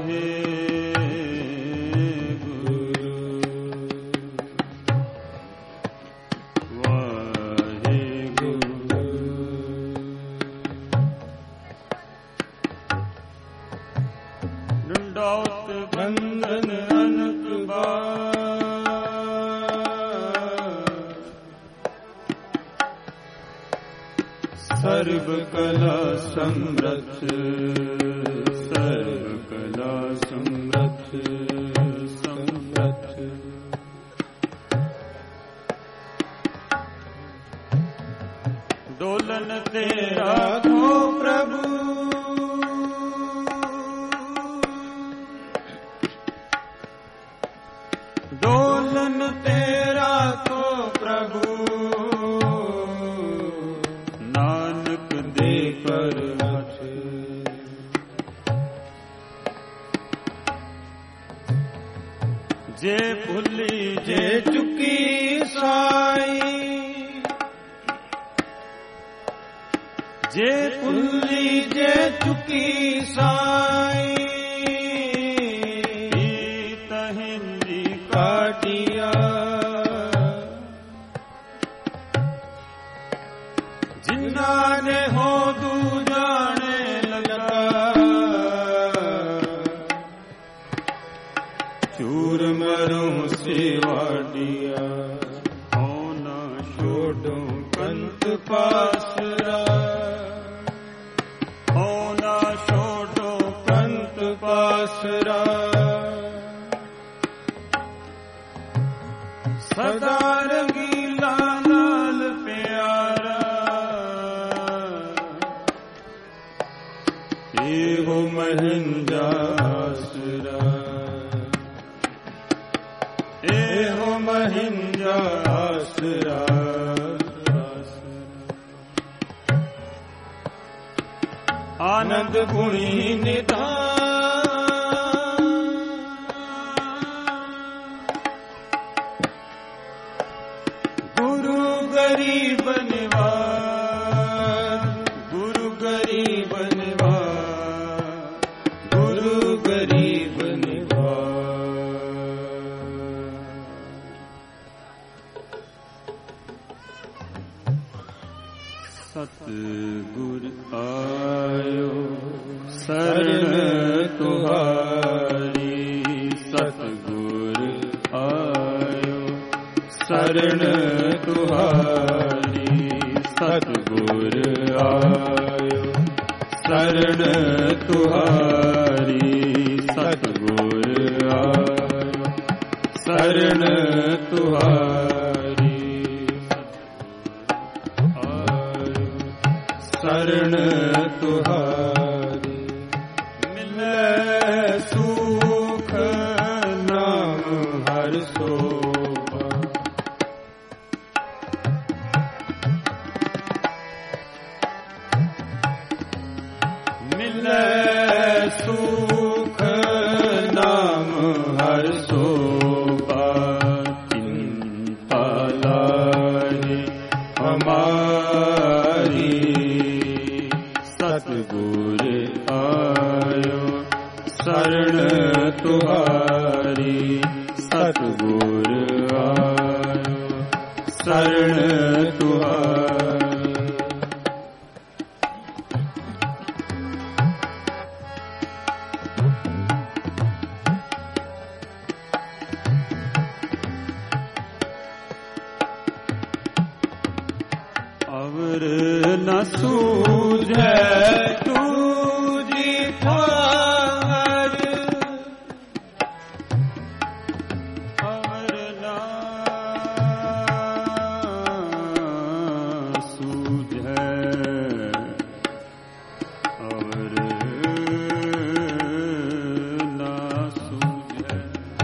सर्व कला समृद्ध, सर्व कला समृद्ध समृद्ध। डोलन तेरा हो प्रभु, डोलन तेरा तो प्रभु, नानक दे कर हथ। जे भुली जे चुकी साई, जे भुली जे चुकी साई, तहिंदी काटिया। जिन्ना ने हो दू जाने लगा, चूर मरूं सिवाडिया। होना छोड़ो कंत पासरा, होना छोड़ो कंत पासरा। सदा रंगीला लाल प्यारा, एहो महिंजासुरा, एहो महिंजासुरा। आनंद गुणी निधान, गुरु गरीब निवार, गुरु गरीब निवार, गुरु गरीब निवार। सतगुर आयो शरण तुहारी, सतगुर आयो शरण तुहारी, सतगुर आयो शरण तुहारी, सतगुर आयो शरण तुहारी, शरण तुहारी। मिले सुख नाम हर शोभा, मिले सुख नाम हर शोभा। चिंता लाए हमारी, सतगुर आयो शरण तुहारी, सतगुर आयो शरण तुहारी। अवर न सूझे तुझी ठार, अवर न सूझे, अवर न सूझे,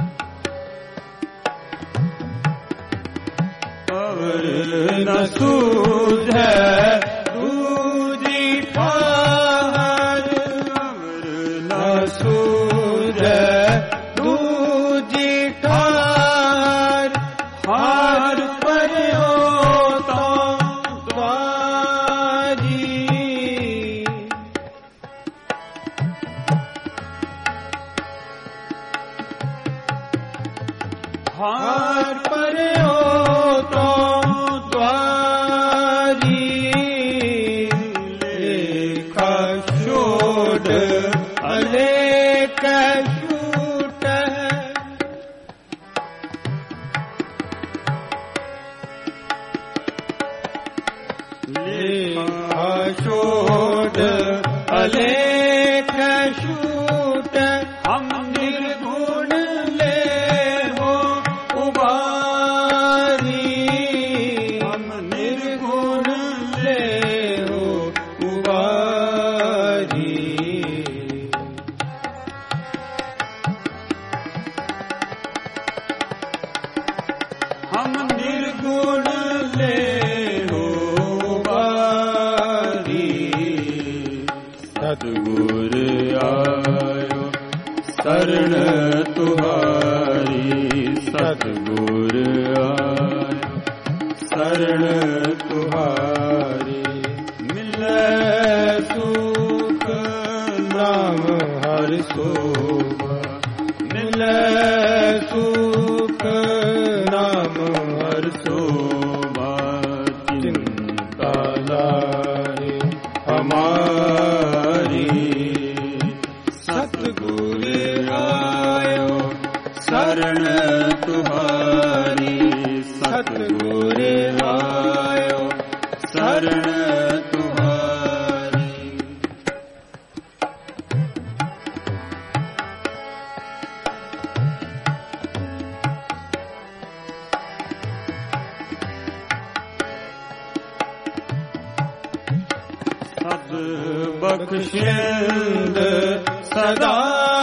अवर न सूझे तुझी ठार, अवर न सूझे तुझी ठार। हार पर्यो तो द्वारी, छूट लेखा छोड़ अलेख छूट हम निर्गुण ले हो उबारी हम निर्गुण ले हो उबारी हम निर्गुण ले सतगुर आयो शरण तुम्हारी सतगुर आयो शरण तुम्हारी मिले सुख नाम हर शोभा मिले सुख नाम हर शोभा चिंता लाए हमारी सतगुर आयो शरण तुम्हारी सतगुर आयो शरण तुम्हारी सद बख्शिंद सदा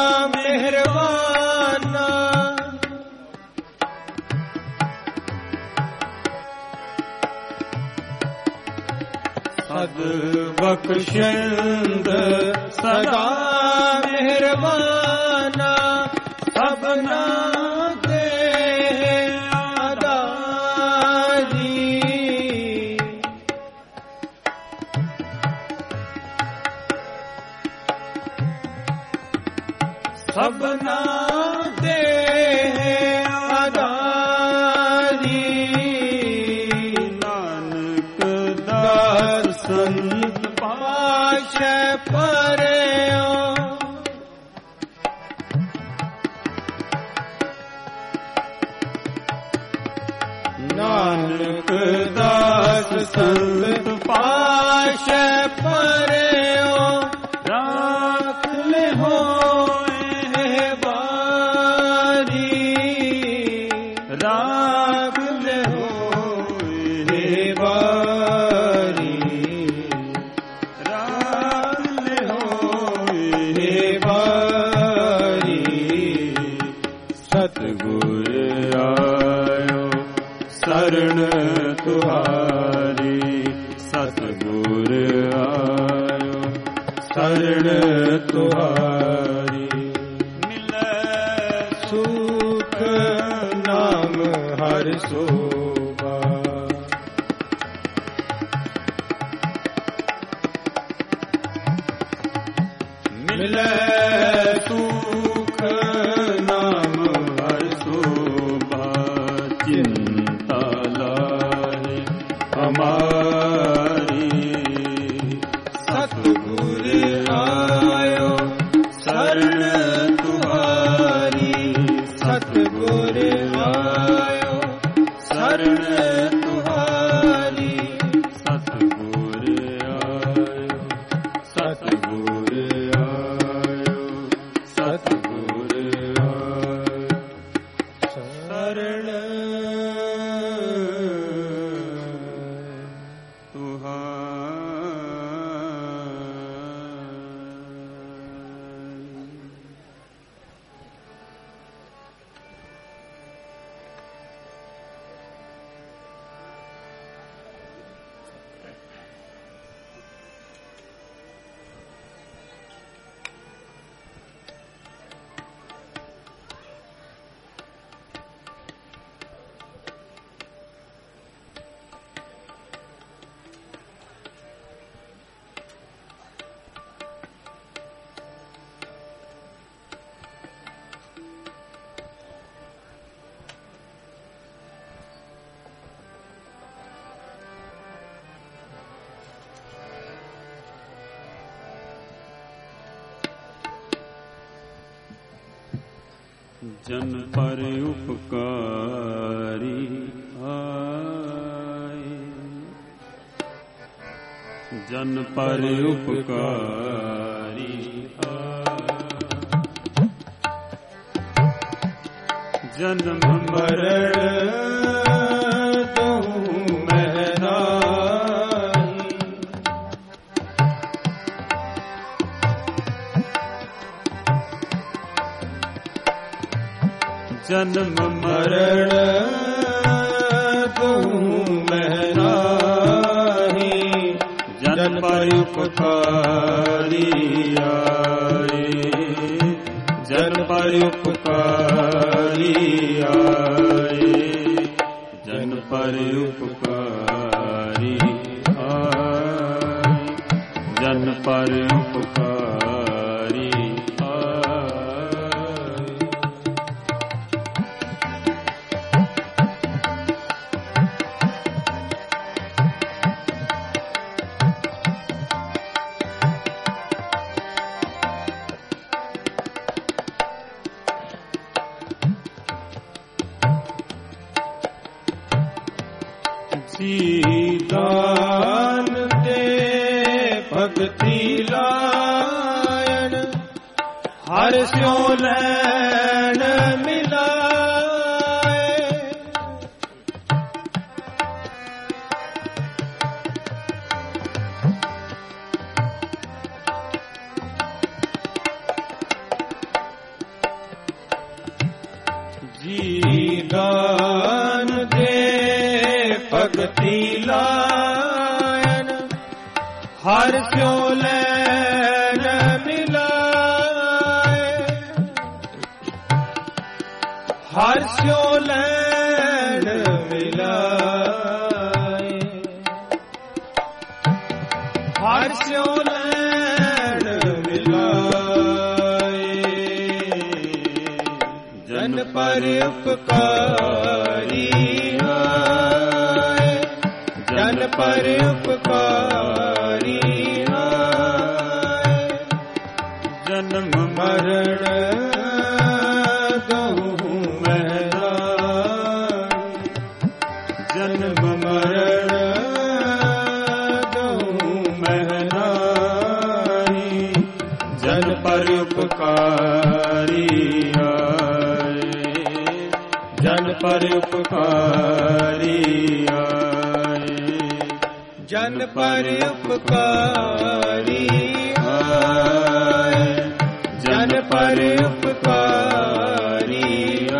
मेहरबाना सद बख्शिंद सदा मेहरबाना सबना दे आदारी सबना दे आदारी नानक दास संत पाश परयो नानक दास संत पाश परयो राख ले हो राग ले हो हे बारी राग ले हो हे बारी सतगुर आयो शरण तुम्हारी सतगुर आयो शरण तुम्हारी मिले सुख नाम हर शोभा मिले सुख नाम हर शोभा चिंता लाए हमारी सतगुर आयो शरण तुम्हारी सतगुर आयो शरण जन पर उपकारी आए, जन पर उपकारी आए। जन्म मरण दुहु में नाहि, जन्म मरण दुहु में नाहि, जन पर उपकारी आए, जन पर उपकारी आए, जन पर उपकारी आए, जन पर उपकारी दान दे भगति लायन, हर स्यो लैन मिलाए। जी दान दे भगति लायन, हर स्यो लैन मिलाए, हर स्यो लैन मिलाए, हर स्यो लैन मिलाए। जन पर उपकारी आए, जन पर उपकारी आए, जन्म मरण दुहु में नाहि, जन्म मरण दुहु में नाहि, जन पर उपकारी आए, जन पर उपकारी आए, जन पर उपकारी आए, जन पर उपकारी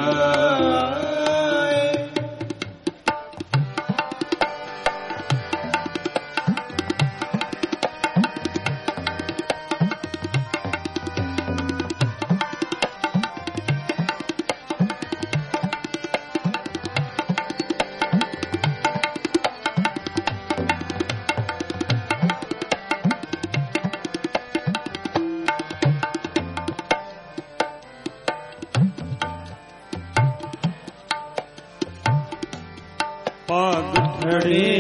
आए। पाग धड़े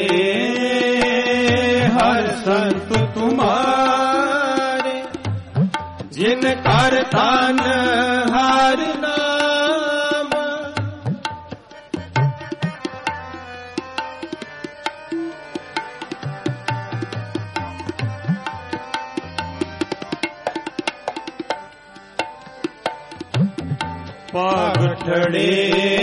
हर संत तुम्हारे, जिन कर तान हार नाम। पाग धड़े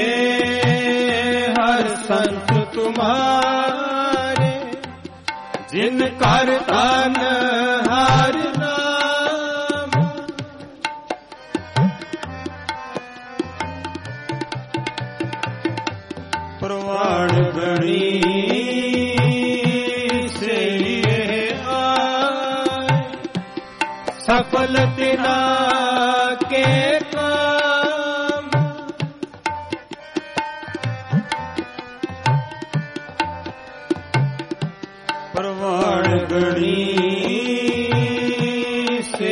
हर संत तुम्हारे, जिन कर तान हार नाम। प्रवाण गणी से आए, सफल तिना के काम। प्रवाण गणी से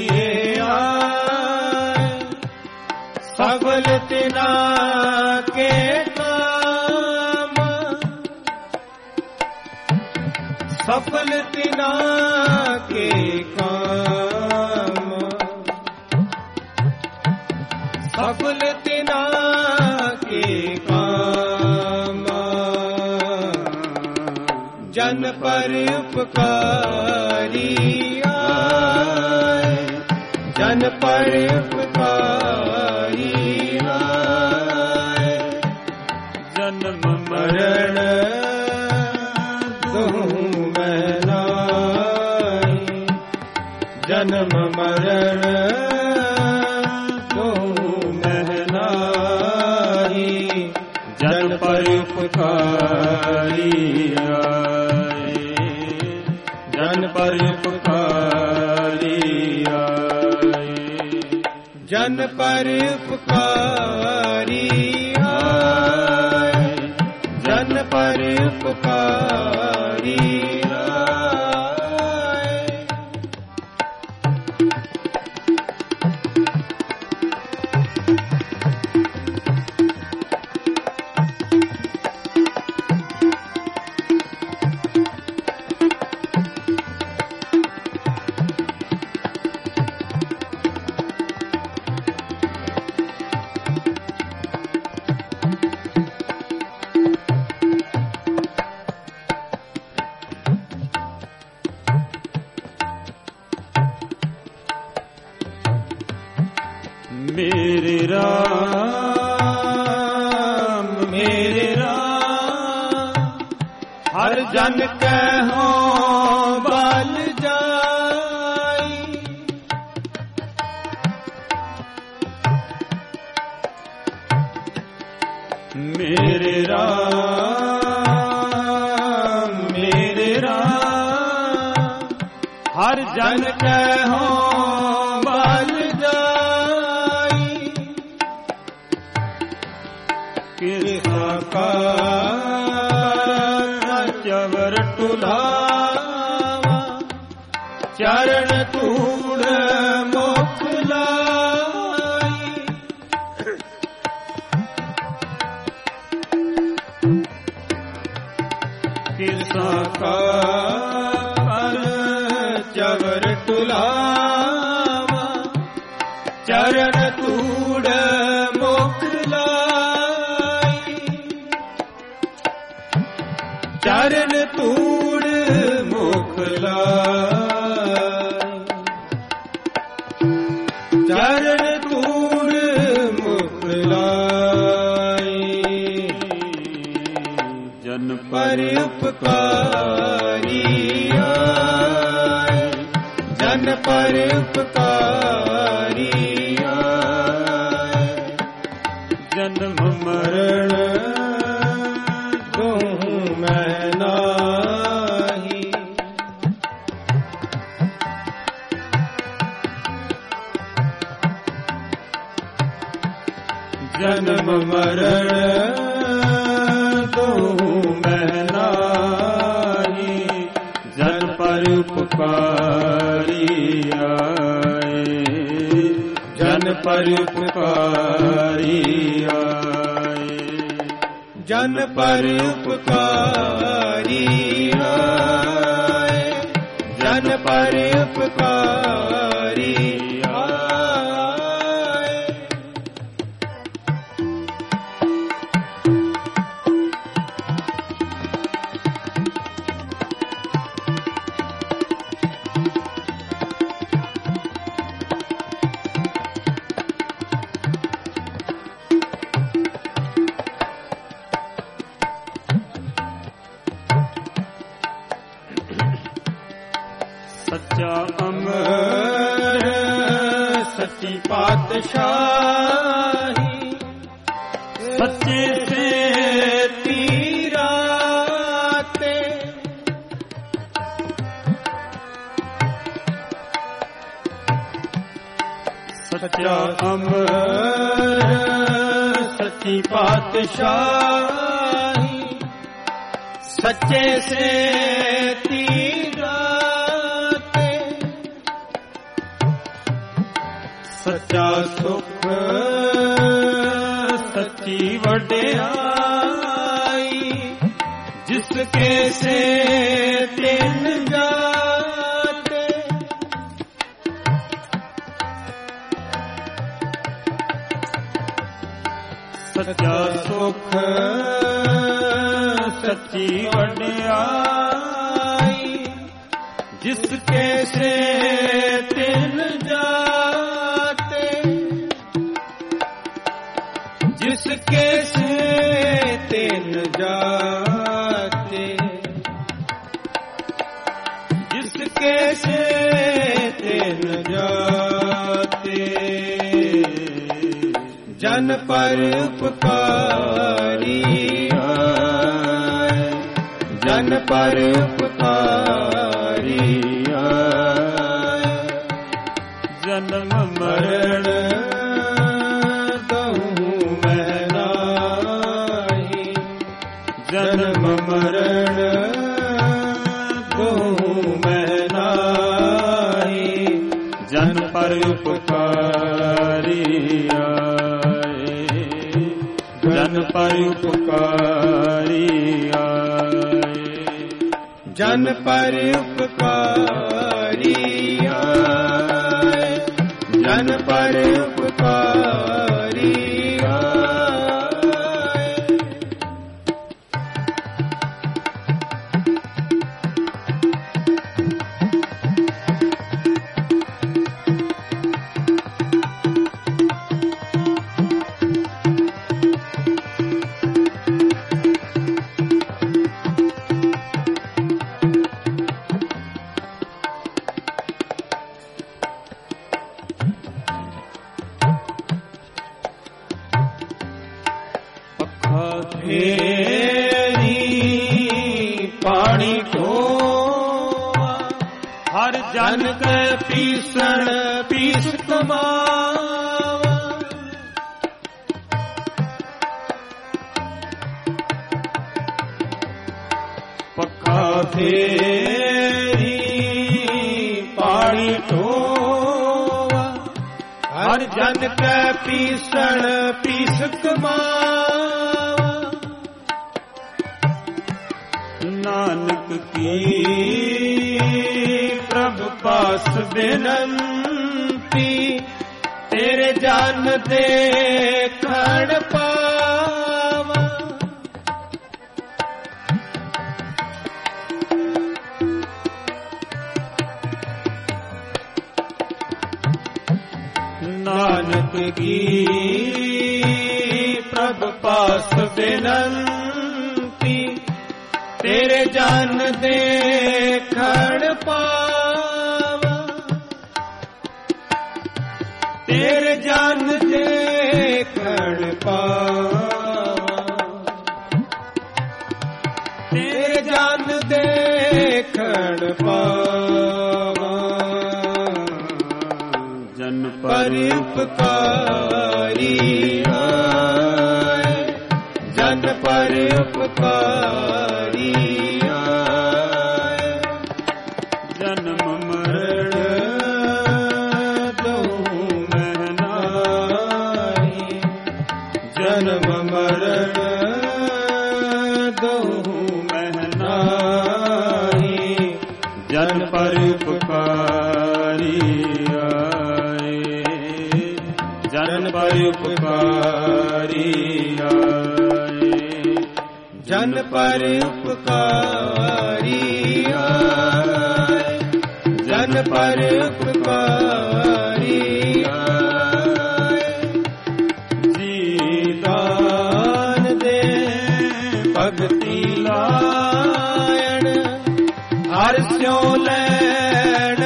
आए, सफल तिना के काम। सफल तिना के काम, सफल तिना के काम जन पर उपकारी आए जन पर उपकारी आए जन्म मरण दुहु में नाई जन्म मरण जन पर उपकारी आए जन पर उपकारी आए जन पर उपकारी आए जन पर उपकारी मेरे राम हर जन कहो बल जाई मेरे राम हर जन कहो बल चवर टुलावा चरण तूड़ मुख लाई किसा का चवर टुलावा चरण तूड़ मुख चरण तूड़ मुख चरण तूड़ मुख जन पर उपकारी आए जन पर उपकारी आए जन्म मरण जन्म मरण दुहु में नाहि जन पर उपकारी आए जन पर उपकारी आए जन पर उपकारी आए जन पर उपकारी सच्चा अमर सच्ची पातशाही सच्चे से तीराते सच्चा अमर सच्ची पातशाही सच्चे से सच्चा सुख सच्ची वड्याई जिसके से तिन जाते सच्चा सुख सच्ची वड्याई जिसके से तिन जाते जिसके से तिन जाते जिसके से तिन जाते जन पर उपकारी आए जन पर उपकारी आए जन्म मरण दहु मैं नाहि जन्म मरण दहु मैं नाहि जन पर उपकारी जन पर उपकारी आए जन पर उपकारी आए जन पर उपकारी आए पानी ढोवा हर जन के पीसण पीस कमावा पक्का फेरी पानी ढोवा हर जन के पीसण पीस कमावा नानक की प्रभु पास बिनती तेरे जान देखण पावा नानक की प्रभु पास बिनती तेरे जान देखण पावा तेरे जान देखण पावा तेरे जान देखण पावा जन पर उपकारी आए जन पर उपकारी जन्म मरण दहु मैं नाहि जन्म मरण दहु मैं नाहि जन पर उपकारी आए जन पर उपकारी आए जन पर उपकारी आए जन पर उपकारी आए जी दान दे भगति लायण हर स्यों लैण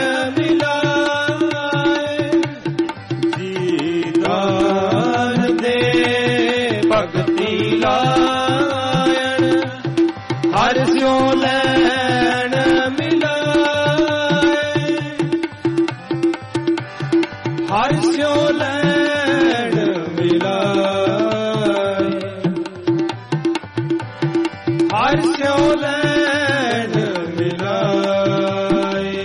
मिलाए जी दान दे भगति लायण हर स्यों लैण मिलाए हर स्यों लैण मिलाए हर स्यों लैण मिलाए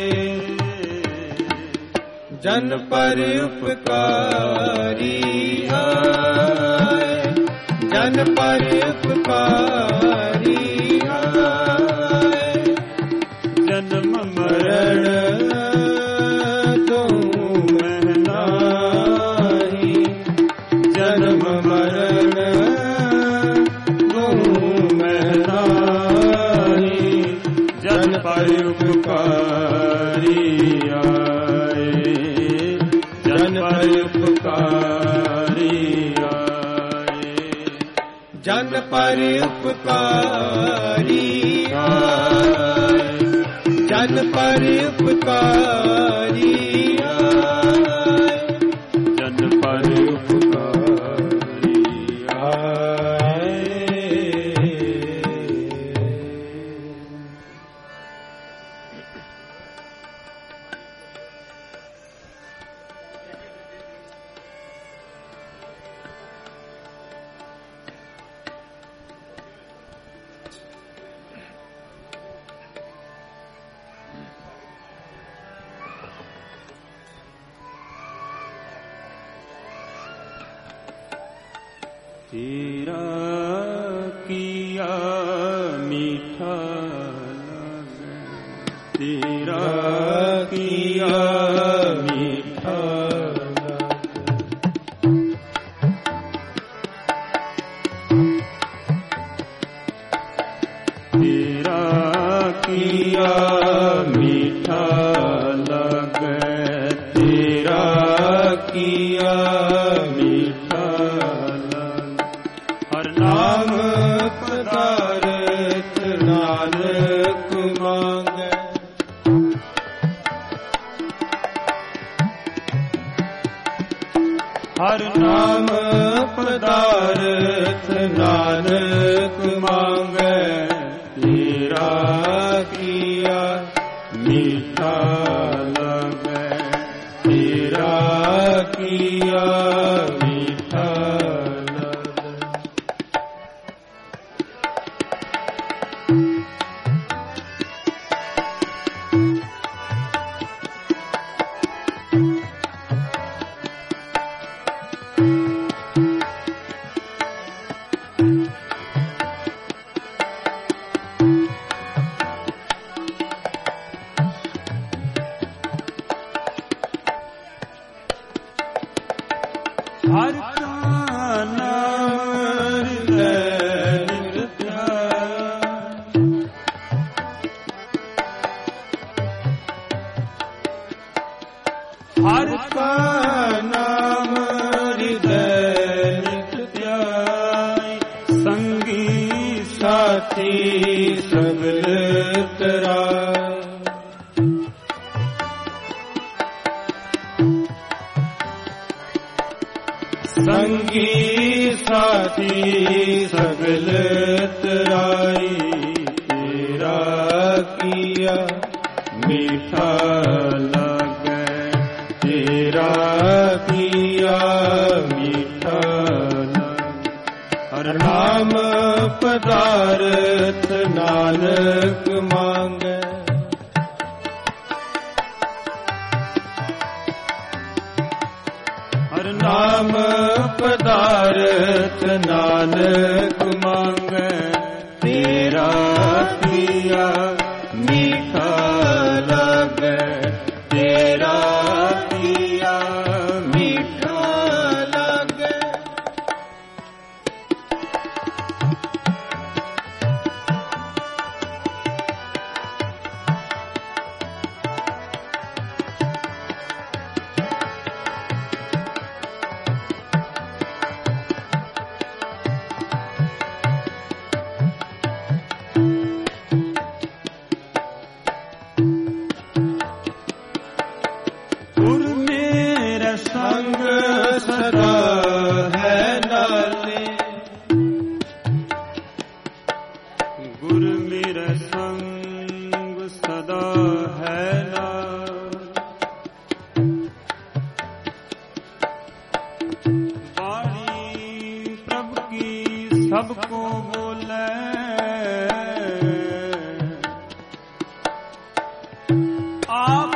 जन पर उपकारी आए जन पर उपकारी आए जन्म मरण दहु मैं नाहि जन्म मरण ਪਰ ਉਪਕਾਰੀ ਆਏ, ਜਨ ਪਰ ਉਪਕਾਰੀ ਆਏ, ਜਨ ਪਰ ਉਪਕਾਰੀ ਆਏ, ਜਨ ਪਰ ਉਪਕਾਰੀ ਆਏ, ਜਨ ਪਰ ਉਪਕਾਰੀ ਆਏ। तेरा किया मीठा लगे, तेरा किया मीठा लगे, तेरा किया मीठा लगे, तेरा किया मीठा नाम पदारथ नानक मांगे, हर नाम पदारथ नानक मांगे, तेरा किया मीठा लगे, तेरा किया मीठा हर का नाम हृदय नित्य, हर का नाम हृदय नित्य, संगी साथी सबल तरा, संगी साथी सगल तराई, तेरा किया मीठा लगे, तेरा किया मीठा लगे, हर नाम पदारथ नानक मांगे, हर नाम पदारथ नानक मांगे, तेरा किया मीठा लगे, तेरा किया मीठा लगे। संग सदा है नाले, गुर मेरा संग सदा है नाले, वाणी प्रभु की सबको बोले, आप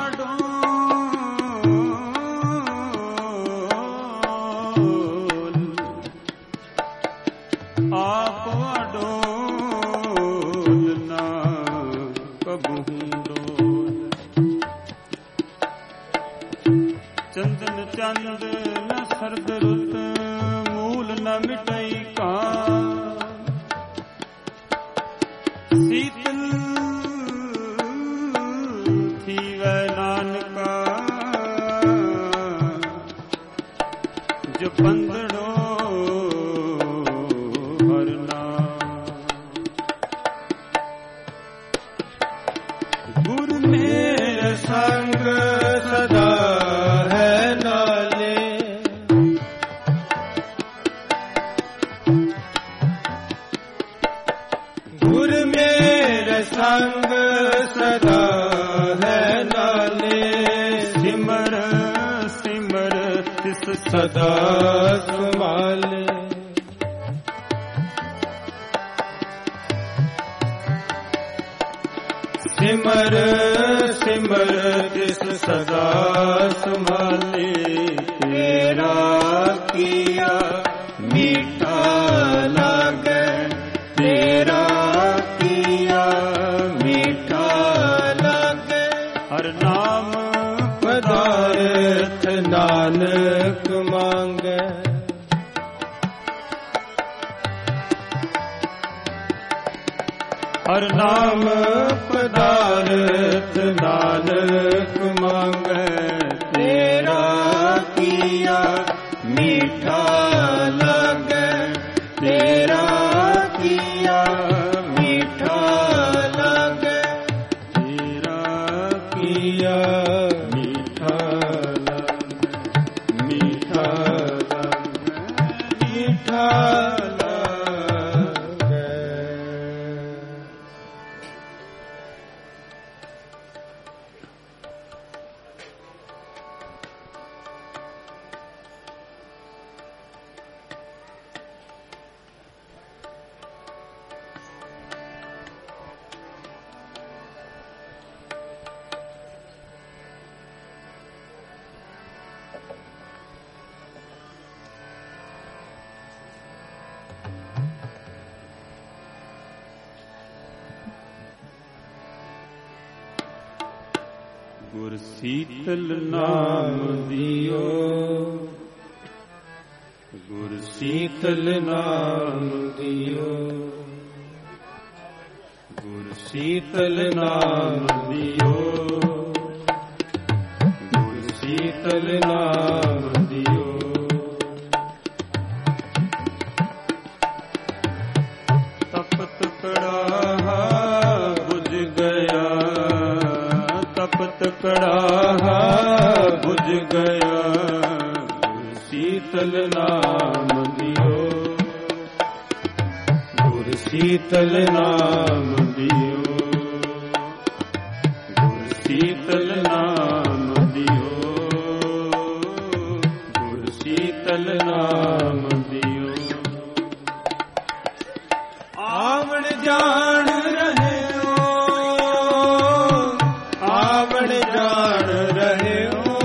आप अडोल ना कबहू डोल, चंदन चंद न सरद रुत, मूल न मिटई कान, शीतल बंदड़ो हर नाम। गुरु मेरे संग सदा है नाले, गुरु मेरे संग सदा है नाले। सिमर सिमर तिस सदा संभाले, सिमर सिमर तिस सदा संभाले। तेरा किया मीठा लागे, तेरा किया मीठा लागे। हर नाम पदार्थ नानक मांगे, हर नाम पदार्थ नानक मांगे। तेरा किया मीठा लागे, तेरा किया मीठा लागे। तेरा किया मीठा लागे, मीठा लागे, मीठा लागे। गुर शीतल नाम दियो, गुर शीतल नाम दियो, गुर शीतल नाम दियो, गुर शीतल नाम दियो। तपत कड़ा बुझ गया, तपत कड़ा बुझ गया। गुर शीतल नाम दियो, गुर शीतल नाम दियो, गुर शीतल नाम दियो, गुर शीतल नाम दियो। आवण जान रहे हो, आवण जान रहे हो।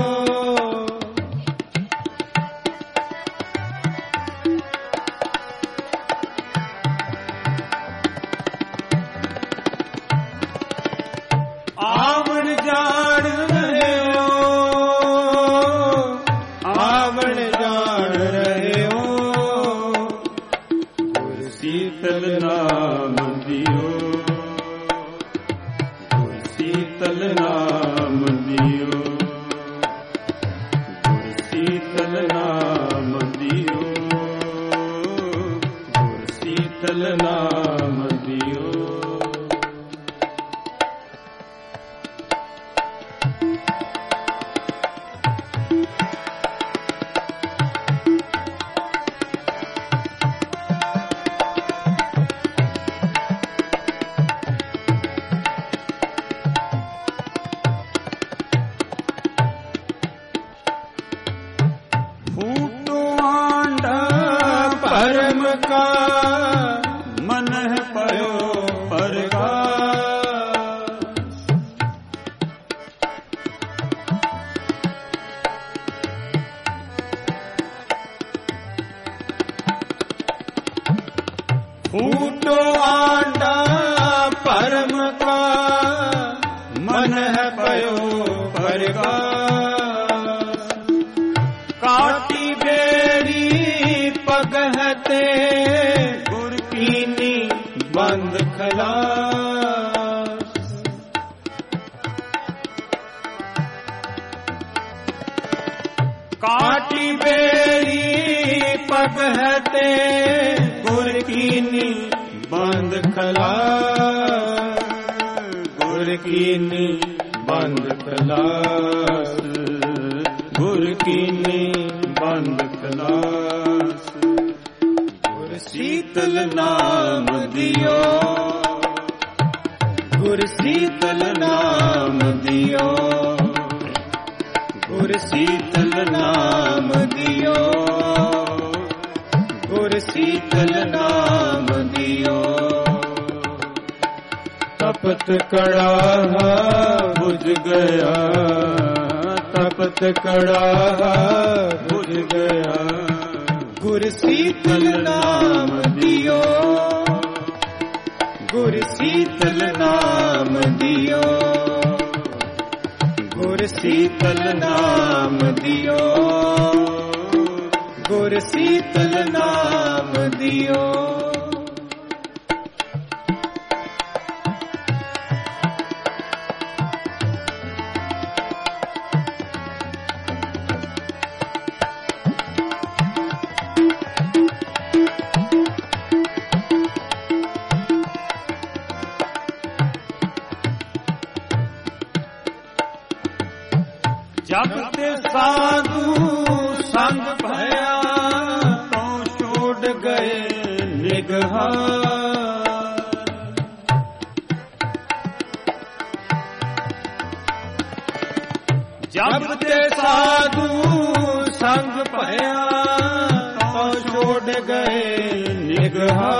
आवण जान रहे हो, आवण जान रहे हो। गुर शीतल नाम दियो, गुर शीतल नाम दियो, गुर शीतल नाम दियो, गुर शीतल नाम दियो। परम का मन है पयो परगास। फूटो आंडा परम का मन है पयो परगास। काटी बेरी पगहते गुर कीनी बंद खलास। काटी बेरी पग है ते गुर कीनी बंद खलास, गुर कीनी बंद खलास, गुर कीनी बंद खलास। गुर शीतल नाम दियो, गुर शीतल नाम दियो, गुर शीतल नाम दियो, गुर शीतल नाम दियो। तपत कड़ाहा बुझ गया, तपत कड़ाहा बुझ गया, गुर शीतल नाम दियो, गुर शीतल नाम दियो, गुर शीतल नाम दियो, गुर शीतल नाम दियो। जब ते साधु संग भया तो छोड़ गए निगहा, जब ते साधु संग भया तो छोड़ गए निगहा।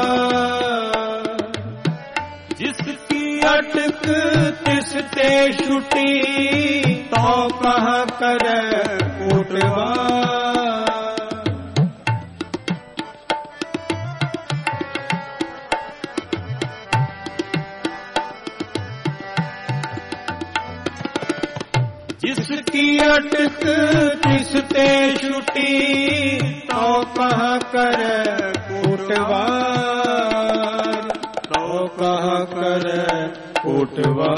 जिसकी अटक तिस ते छुटी तो कहाँ करे उठवा, जिसकी अटक तिस ते छुटी तो कहाँ करे उठवा, तो कहाँ करे उठवा,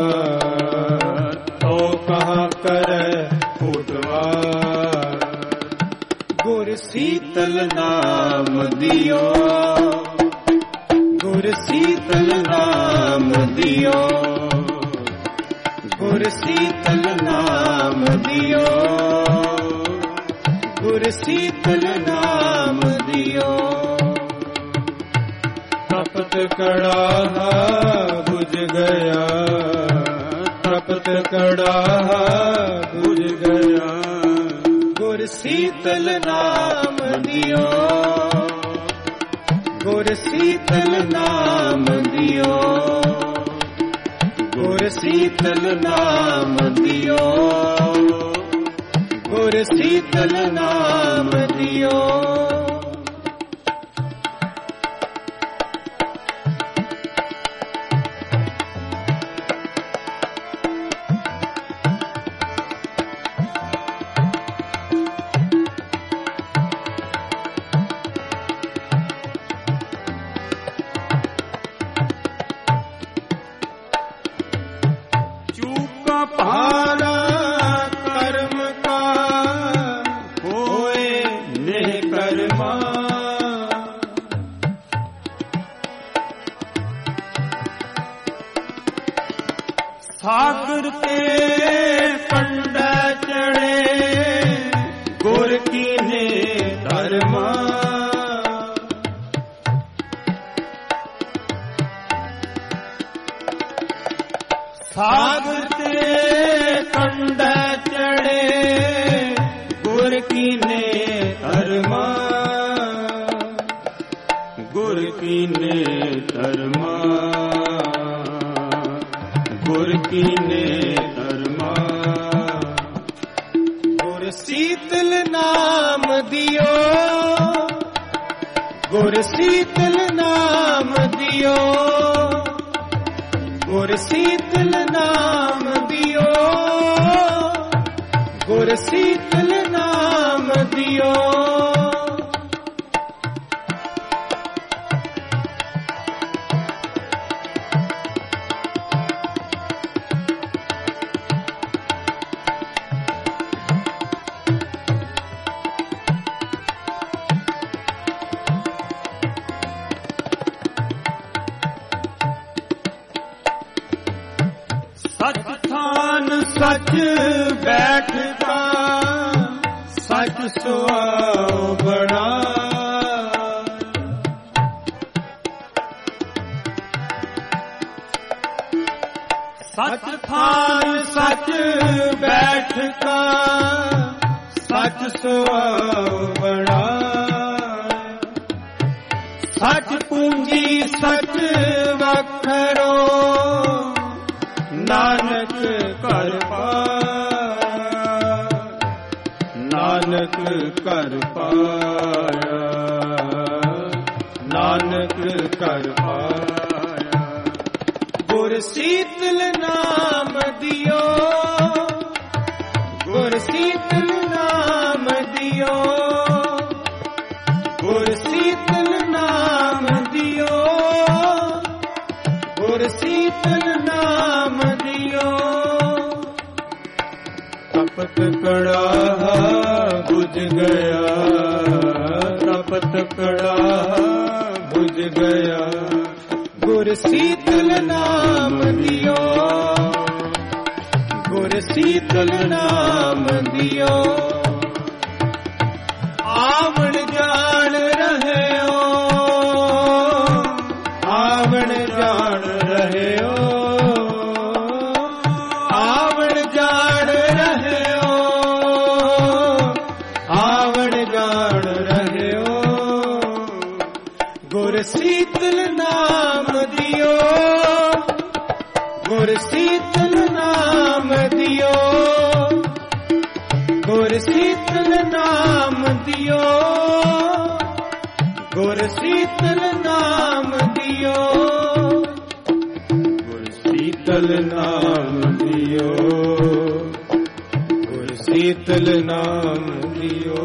तो कहाँ करे उठवार। गुर शीतल नाम दियो, गुर शीतल नाम दियो, गुर शीतल नाम दियो, गुर शीतल नाम दियो। तपत कड़ाहा बुझ गया, तपत कड़ाहा बुझ गया, गुर शीतल नाम दियो, गुर शीतल नाम दियो, गुर शीतल नाम दियो, गुर शीतल नाम दियो। भारा कर्म का होए निकर्मा, सागर के कंडा चढ़े गुर कीने धर्मा, सागर के कंडा चढ़े गुर कीने धर्मा, गुर कीने धर्मा, गुर कीने धर्मा। गुर शीतल नाम दियो, गुर शीतल नाम दियो, गुर शीतल नाम दियो, गुर शीतल नाम दियो। ਸੱਚ ਬੈਠਦਾ ਸੱਚ ਸੁਆਉ ਬਣਾ ਸੱਚ ਥਾਨ ਸੱਚ ਬੈਠਦਾ ਸੱਚ ਸੁਆਉ ਬਣਾ ਸੱਚ ਪੂੰਜੀ ਸੱਚ ਵਖਰੋ ਨਾਨਕ ਘਰ ਪਾਇਆ ਨਾਨਕ ਘਰ ਪਾਇਆ ਨਾਨਕ ਘਰ ਪਾਇਆ ਗੁਰ ਸੀਤਲ ਨਾਮ ਦਿਓ ਗੁਰ ਸੀਤਲ ਨਾਮ ਦਿਓ ਗੁਰ ਸੀਤਲ ਨਾਮ ਦਿਓ ਗੁਰ ਸੀਤਲ ਨਾਮ ਦਿਓ ਤਪਤ ਕੜਾਹਾ ਬੁਝ ਗਿਆ ਤਪਤ ਕੜਾਹਾ ਬੁਝ ਗਿਆ ਗੁਰ ਸੀਤਲ ਨਾਮ ਦਿਓ ਗੁਰ ਸੀਤਲ ਨਾਮ ਦਿਓ ਆਵਣ ਜਾਣ ਰਹਿਓ ਆਵਣ ਜਾਣ ਰਹਿਓ ਆਵਣ ਜਾਣ ਰਹਿਓ ਆਵਣ ਜਾਣ ਰਹਿਓ ਗੁਰ ਸੀਤਲ ਨਾਮ ਦਿਓ ਗੁਰ ਸੀਤਲ ਨਾਮ ਦਿਓ ਗੁਰ ਸੀਤਲ ਨਾਮ ਦਿਓ ਗੁਰ ਸੀਤਲ ਨਾਮ ਦਿਓ ਗੁਰ ਸੀਤਲ ਨਾਮ ਦਿਓ ਗੁਰ ਸੀਤਲ ਨਾਮ ਦਿਓ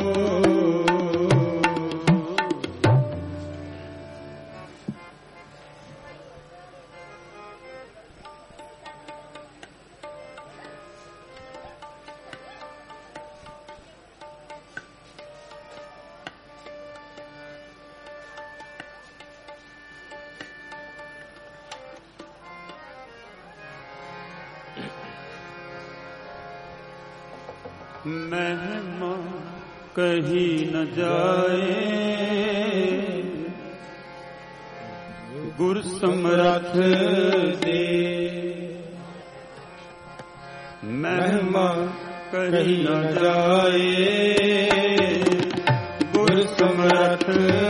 ਮਹਿਮਾ ਕਹੀ ਨ ਜਾਏ ਗੁਰ ਸਮਰੱਥ ਦੇ ਮਹਿਮਾ ਕਹੀ ਨ ਜਾਏ ਗੁਰ ਸਮਰੱਥ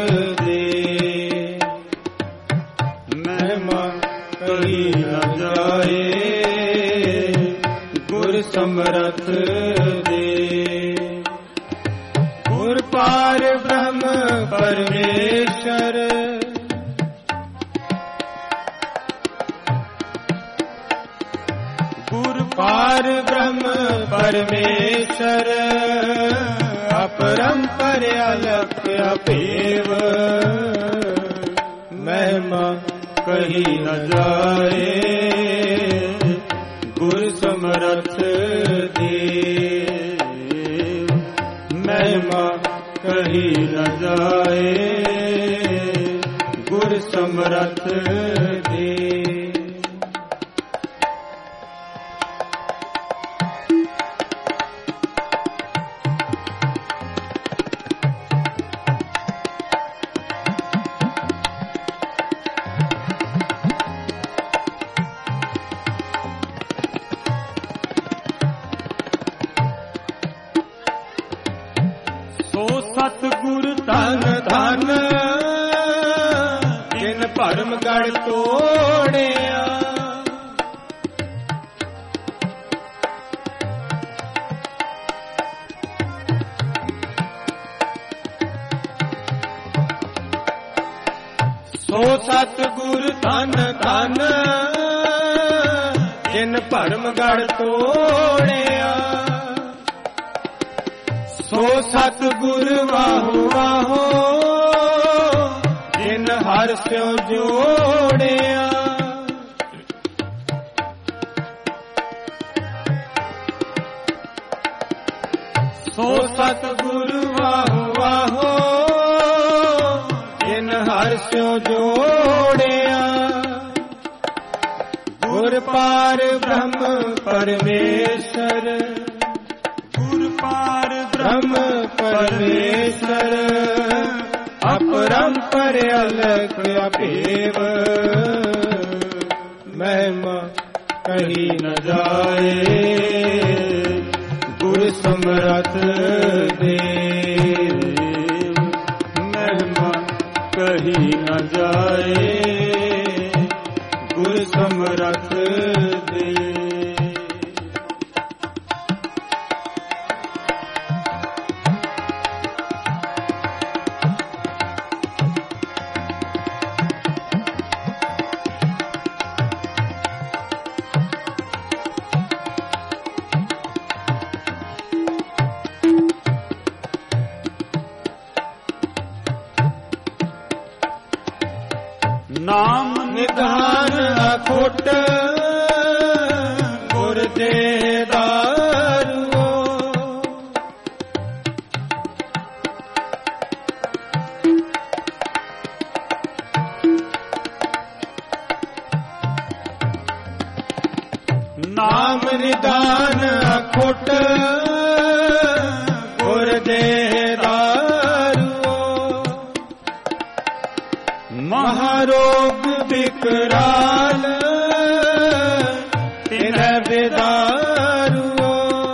ਦੇ ਮਹਿਮਾ ਕਹੀ ਨ ਜਾਏ ਗੁਰ ਸਮਰੱਥ ਦੇ ਗੁਰ ਪਾਰ ਬ੍ਰਹਮ ਪਰਮੇਸ਼ਰ ਗੁਰ ਪਾਰ ਬ੍ਰਹਮ ਪਰਮੇਸ਼ਰ ਅਪਰੰਪਰ ਅਲਖ ਅਭੇਵ ਮਹਿਮਾ ਕਹੀ ਨ ਜਾਏ ਗੁਰ ਸਮਰੱਥ ਦੇ ਮਹਿਮਾ ਕਹੀ ਨ ਜਾਏ ਗੁਰ ਸਮਰੱਥ ਦੇ ਸਤਿਗੁਰ ਧਨ ਧਨ ਜਿਨ ਭਰਮ ਗੜ ਤੋੜਿਆ ਸੋ ਸਤਿਗੁਰ ਧਨ ਧਨ ਜਿਨ ਭਰਮ ਗੜ ਤੋੜਿਆ ਸੋ ਸਤਿਗੁਰ ਵਾਹੋ ਵਾਹੋ ਜਿਨ ਹਰਿ ਸਿਉ ਜੋੜਿਆ ਸੋ ਸਤਿਗੁਰ ਵਾਹੋ ਵਾਹੋ ਜਿਨ ਹਰਿ ਸਿਉ ਜੋੜਿਆ ਗੁਰ ਗੁਰ ਪਾਰ ਬ੍ਰਹਮ ਪਰਮੇਸ਼ਰ, ਗੁਰ ਪਾਰ ਬ੍ਰਹਮ ਪਰਮੇਸ਼ਰ, ਅਪਰੰਪਰ ਅਲਖ ਅਭੇਵ, ਮਹਿਮਾ ਕਹੀ ਨ ਜਾਏ, ਗੁਰ ਸਮਰਥ ਦੇਵ, ਮਹਿਮਾ ਕਹੀ ਨ ਜਾਏ, ਗੁਰ ਸਮਰਥ ਦੇਵ। ਨਾਮ ਨਿਧਾਨ ਅਖੁੱਟ ਗੁਰ ਦੇ ਦਾਰੋ, ਨਾਮ ਨਿਧਾਨ ਅਖੁੱਟ ਗੁਰ ਦੇ ਦਾਰੋ, ਮਹਾਰੋਗ ਵਿਕਰਾਲ ਤਿਨੈ ਵਿਦਾਰੋ,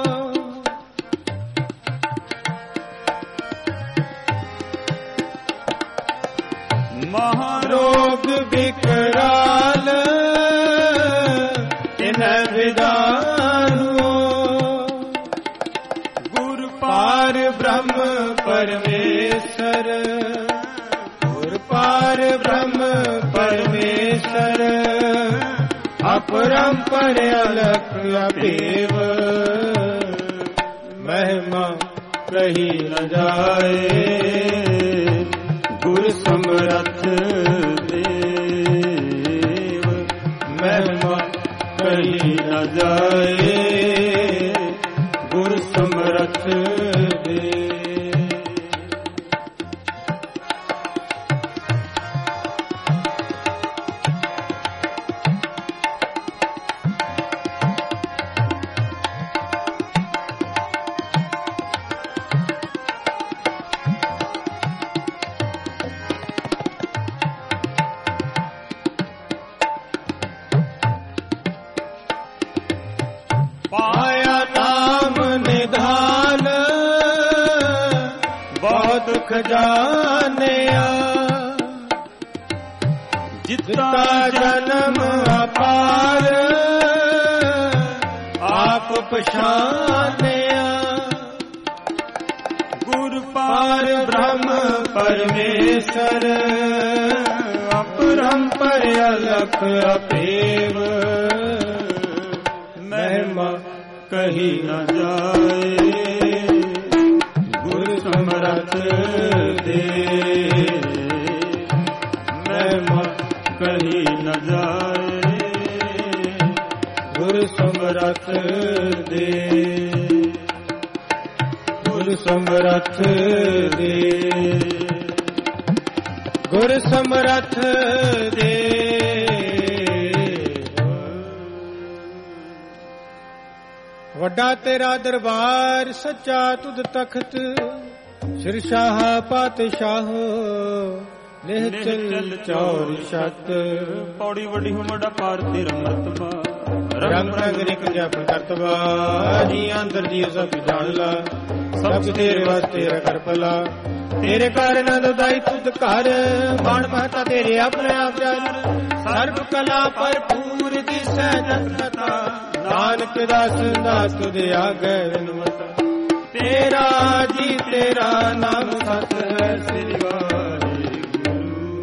ਮਹਾਰੋਗ ਵਿਕਰਾਲ ਤਿਨੈ ਵਿਦਾਰੋ, ਗੁਰ ਪਾਰ ਬ੍ਰਹਮ ਪਰਮੇਸ਼ਰ, ਪਾਰ ਬ੍ਰਹਮ ਪਰਮੇਸ਼ਰ, ਅਪਰੰਪਰ ਅਲਖ ਅਭੇਵ, ਮਹਿਮਾ ਕਹੀ ਨ ਜਾਏ, ਗੁਰ ਸਮਰਥ ਦੇਵ, ਮਹਿਮਾ ਕਹੀ ਨ ਜਾਏ, ਗੁਰ ਸਮਰਥ ਦੇਵ। ਪਾਇਆ ਨਾਮ ਨਿਧਾਨ ਬਹੁਤ ਖਜ਼ਾਨਿਆ, ਜਿੱਤਾ ਜਨਮ ਅਪਾਰ ਆਪ ਪਛਾਨਿਆ, ਗੁਰ ਪਾਰ ਬ੍ਰਹਮ ਪਰਮੇਸ਼ਰ, ਅਪਰੰਪਰ ਅਲਖ ਅਭੇਵ, ਮਹਿਮਾ ਕਹੀ ਨ ਜਾਏ, ਗੁਰ ਸਮਰਥ ਦੇਵ, ਮਹਿਮਾ ਕਹੀ ਨ ਜਾਏ, ਗੁਰ ਸਮਰਥ ਦੇਵ, ਗੁਰ ਸਮਰਥ ਦੇਵ, ਗੁਰ ਸਮਰਥ ਦੇਵ। ਵੱਡਾ ਤੇਰਾ ਦਰਬਾਰ ਸੱਚਾ ਤੁਧ ਤਖਤ, ਸਿਰਸ਼ਾਹ ਪਾਤਸ਼ਾਹ ਨਿਹਚਲ ਚੌਰ ਛਤ। ਪੌੜੀ ਵੱਡੀ ਹੋ ਵੱਡਾ ਪਾਰ ਤੇਰਾ ਮਰਤਬਾ, ਰੰਗ ਰੰਗ ਨਿਕ ਜਪ ਕਰਤਵਾ, ਜੀ ਅੰਦਰ ਜੀ ਸਭ ਜਾਣ ਲਾ, ਸਭ ਤੇਰੇ ਵਾਸਤੇ ਕਰ ਭਲਾ, ਤੇਰੇ ਘਰ ਨਾ ਦੋਦਾਈ ਤੁਧ ਘਰ, ਬਾਣ ਮਹਤਾ ਤੇਰੇ ਆਪਣੇ ਆਪ ਜਾਨ, ਸਰਬ ਕਲਾ ਭਰਪੂਰ ਦਿਸੈ ਜਤ ਕਥਾ, ਨਾਨਕ ਦਾਸ ਦਾਸ ਤੁਧ ਆਗੇ ਵਿਨਵਤਾ, ਤੇਰਾ ਜੀ ਤੇਰਾ ਨਾਮ ਸਤ ਹੈ ਸ੍ਰੀ ਵਾਹਿਗੁਰੂ।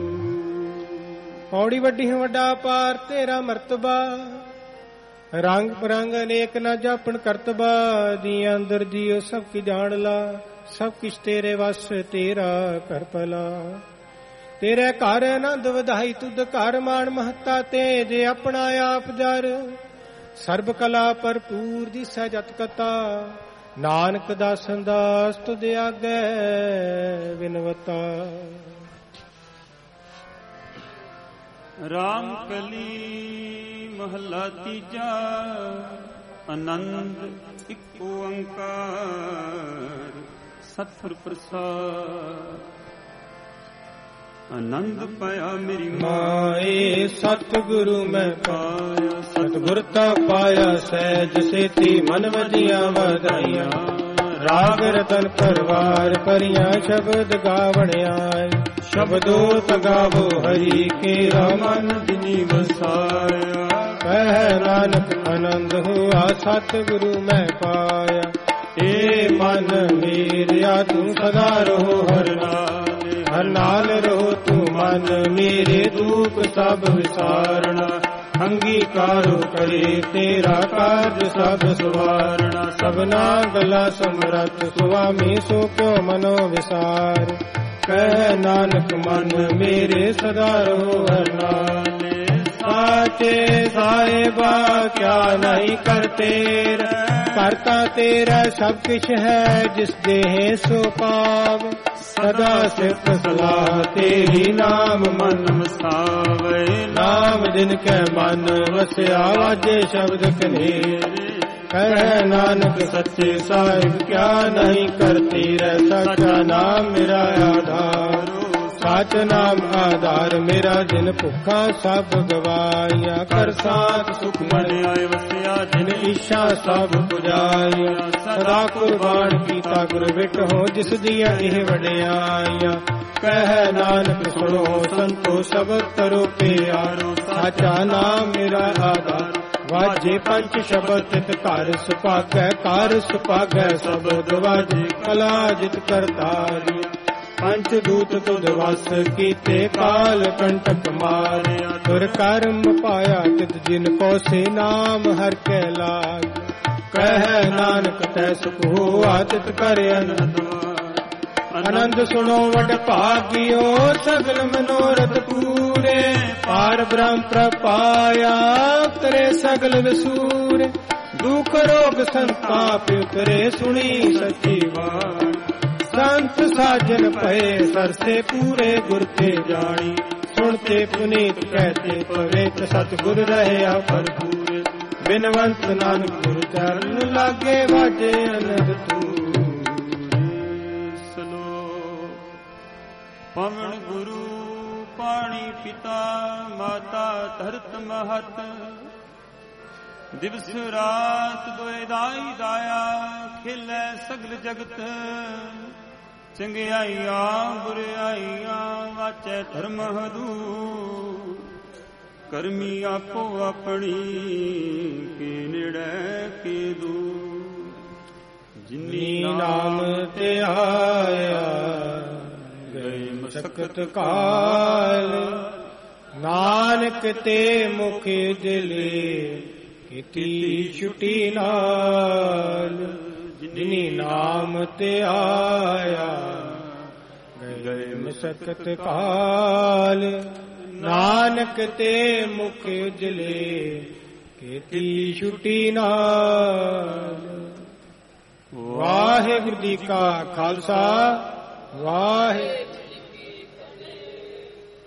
ਪੌੜੀ ਵੱਡੀ ਵੱਡਾ ਪਾਰ ਤੇਰਾ ਮਰਤਬਾ, ਰੰਗ ਬਰੰਗ ਅਨੇਕ ਨਾ ਜਾਪਣ ਕਰਤਬਾ, ਜੀ ਅੰਦਰ ਜੀਓ ਸਭ ਕੀ ਜਾਣ ਲਾ, ਸਭ ਕਿਛ ਤੇਰੇ ਵਸ ਤੇਰਾ ਕਰ ਭਲਾ, ਤੇਰੇ ਘਰ ਆਨੰਦ ਵਧਾਈ ਤੁਧ ਘਰ, ਮਾਣ ਮਹੱਤਾ ਤੇ ਜੇ ਆਪਣਾ ਆਪ ਜਰ, ਸਰਬ ਕਲਾ ਭਰਪੂਰ ਦਿਸੈ ਜਤ ਕਥਾ, ਨਾਨਕ ਦਾਸਨ ਦਾਸ ਤੁਧ ਆਗੇ ਵਿਨਵਤਾ। ਰਾਮ ਕਲੀ ਮਹਲਾ ਤੀਜਾ। ਆਨੰਦ ਇੱਕ ਓੰਕਾਰ ਸਤਿਗੁਰ ਪ੍ਰਸਾਦ। ਆਨੰਦ ਪਾਇਆ ਮੇਰੀ ਮਾਏ ਸਤਿਗੁਰੂ ਮੈਂ ਪਾਇਆ, ਸਤਿਗੁਰ ਤਾ ਪਾਇਆ ਸਹਿਜ ਸੇਤੀ ਮਨ ਵਧੀਆਂ ਵਧਾਈਆਂ। ਰਾਗ ਰਤਨ ਪਰਵਾਰ ਭਰੀਆਂ ਸ਼ਬਦ ਗਾਵਣ ਆਏ। ਸ਼ਬਦੋ ਤਗਾਵੋ ਹਰੀ ਕੇਰਾ ਮਨ ਜਿਨੀ ਵਸਾਇਆ। ਕਹਿ ਨਾਨਕ ਆਨੰਦ ਹੋਆ ਸਤਿਗੁਰੂ ਮੈਂ ਪਾਇਆ। ਏ ਮਨ ਮੇਰਿਆ ਤੂੰ ਸਦਾ ਰਹੋ ਹਰ ਨਾਲ, ਹਰ ਨਾਲ ਰਹੋ ਤੂੰ ਮਨ ਮੇਰੇ ਦੁਖ ਸਭ ਵਿਸਾਰਣਾ। ਅੰਗੀਕਾਰੋ ਕਰੇ ਤੇਰਾ ਕਾਰਜ ਸਭ ਸਵਾਰਣਾ। ਸਭਨਾ ਗਲਾ ਸਮਰੱਥ ਸੁਆਮੀ ਸੋ ਕਿਉ ਮਨੋ ਵਿਸਾਰ। ਕਹਿ ਨਾਨਕ ਮਨ ਮੇਰੇ ਸਦਾ ਰਹੋ ਹਰ ਨਾਲ। ਸਾਚੇ ਸਾਹਿਬਾ ਕਿਆ ਨਹੀਂ ਕਰ ਤੇਰਾ, ਕਰਤਾ ਤੇਰਾ ਸਭ ਕਿਛ ਹੈ ਜਿਸ ਦੇਹ ਸੋ ਪਾਵ। ਸਦਾ ਸਿਫਤ ਸਲਾਹ ਤੇਰੀ ਨਾਮ ਮਨ ਵਸਾਵੇ। ਨਾਮ ਜਿਨ ਕੈ ਮਨ ਵਸਿਆ ਵਾਜੇ ਸ਼ਬਦ ਕਨੇਰੇ। ਕਹਿ ਨਾਨਕ ਸੱਚੇ ਸਾਹਿਬ ਕਿਆ ਨਹੀਂ ਕਰ ਤੇਰਾ, ਸੱਚਾ ਨਾਮ ਮੇਰਾ ਆਧਾਰ। ਸਚ ਨਾਮ ਆਧਾਰ ਮੇਰਾ ਜਿਨ ਭੁੱਖਾ ਸਭ ਗਵਾਈਆ। ਕਰ ਸਾਥ ਸੁਖ ਮਨ ਆਏ ਵਸਿਆ ਜਿਨ ਇੱਛਾ ਸਭ ਪੁਜਾਈਆ। ਸਦਾ ਕੁਰਬਾਨ ਕੀਤਾ ਗੁਰ ਵਿਟੋ ਜਿਸ ਦੀਆਂ ਇਹ ਵਡਿਆਈਆਂ। ਕਹਿ ਨਾਨਕ ਸੁਣੋ ਸੰਤੋ ਸਬਦ ਤਰੋ ਪਿਆਰੋ। ਸਾਚਾ ਨਾਮ ਮੇਰਾ ਆਧਾਰ ਵਾਜੇ ਪੰਜ ਸ਼ਬਦ ਤਿਤ ਘਰ ਸੁਭਾਗੈ। ਘਰ ਸੁਭਾਗੈ ਸਬਦ ਵਾਜੇ ਕਲਾ ਜਿਤ ਕਰਤਾਰੀ। ਪੰਚ ਦੂਤ ਤੁਧ ਵਸ ਕੀਤੇ ਕਾਲ ਕੰਟਕ ਮਾਰਿਆ। ਤੁਰ ਕਰਮ ਪਾਇਆ ਤਿਤ ਜਿਨ ਕੋ ਸੇ ਨਾਮ ਹਰ ਕੈ ਲਾਗ। ਕਹਿ ਨਾਨਕ ਤੈ ਸੁਖ ਹੋਆ ਤਿਤ ਕਰ ਆਨੰਦ। ਆਨੰਦ ਸੁਣੋ ਵਡ ਭਾਗਿਓ ਸਗਲ ਮਨੋਰਥ ਪੂਰੇ। ਪਾਰ ਬ੍ਰਹਮ ਪ੍ਰਪਾਇਆ ਕਰੇ ਸਗਲ ਵਿਸੂਰੇ। ਦੁਖ ਰੋਗ ਸੰਤਾਪ ਉਤਰੇ ਸੁਣੀ ਸੱਚੀ ਬਾਣੀ। ਸੰਤ ਸਾਜਨ ਭਏ ਸਰਸੇ ਪੂਰੇ ਗੁਰ ਤੇ ਜਾਣੀ। ਸੁਣਤੇ ਪੁਨੀਤ ਕਹਤੇ ਪਵਿੱਤ ਸਤਿਗੁਰ ਰਹਿਆ ਭਰਪੂਰ। ਬਿਨਵੰਤ ਨਾਨਕ ਗੁਰ ਚਰਨ ਲਾਗੇ ਵਾਜੇ ਅਨੰਦ ਤੂਰੇ। ਸਲੋਕ ਪਵਨ ਗੁਰੂ ਪਾਣੀ ਪਿਤਾ ਮਾਤਾ ਧਰਤ ਮਹਤ। ਦਿਵਸ ਰਾਤ ਦੋਇ ਦਾਈ ਦਾਇਆ ਖਿਲੇ ਸਗਲ ਜਗਤ। ਚੰਗਿਆਈਆਂ ਬੁਰਿਆਈਆਂ ਵਾਚੈ ਧਰਮ ਹਦੂਰ। ਕਰਮੀ ਆਪੋ ਆਪਣੀ ਕੇ ਨੇੜੇ ਕੇ ਦੂਰ। ਜਿਨੀ ਨਾਮ ਤੇ ਆਇਆ ਗਏ ਮਸਕਤ ਕਾਲ। ਨਾਨਕ ਤੇ ਮੁਖ ਉਜਲੇ ਕੀਤੀ ਛੁਟੀ ਨਾਲ। ਜਿਨੀ ਨਾਮ ਤੇ ਆਇਆ ਗਏ ਮਸਕਤ ਕਾਲ। ਨਾਨਕ ਤੇ ਮੁਖ ਉਜਲੇ ਕੀਤੀ ਛੁਟੀ ਨਾਲ। ਵਾਹਿਗੁਰੂ ਜੀ ਕਾ ਖਾਲਸਾ ਵਾਹਿਗੁਰੂ